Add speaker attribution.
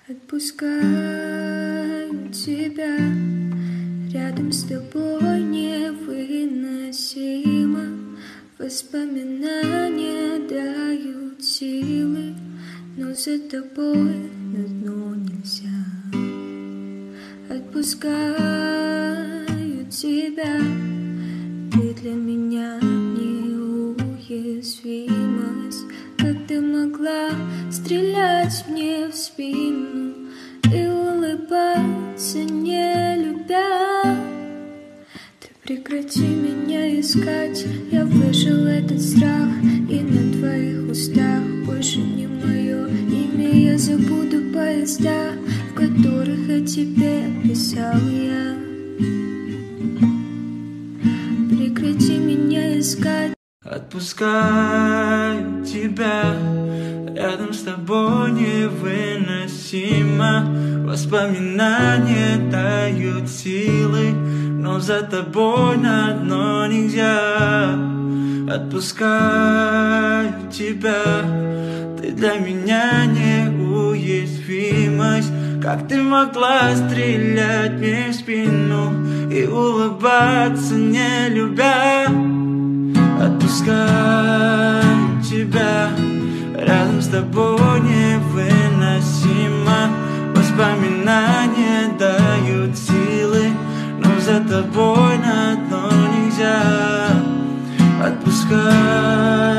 Speaker 1: Отпускаю тебя, рядом с тобой невыносимо. Воспоминания дают силы, но за тобой на дно нельзя. Отпускаю тебя, ты для меня неуязвимость. Как ты могла стрелять мне в спину и улыбаться, не любя? Ты прекрати меня искать, я выжил этот страх, и на твоих устах больше не мое имя. Я забуду поезда, в которых о тебе писал я. Прекрати меня искать.
Speaker 2: Отпускаю тебя, рядом с тобой невыносимо. Воспоминания дают силы, но за тобой на дно нельзя. Отпускаю тебя, ты для меня неуязвимость. Как ты могла стрелять мне в спину и улыбаться, не любя? Отпускаю тебя, рядом с тобой невыносимо. Воспоминания дают силы, но за тобой на дно нельзя. Отпускаю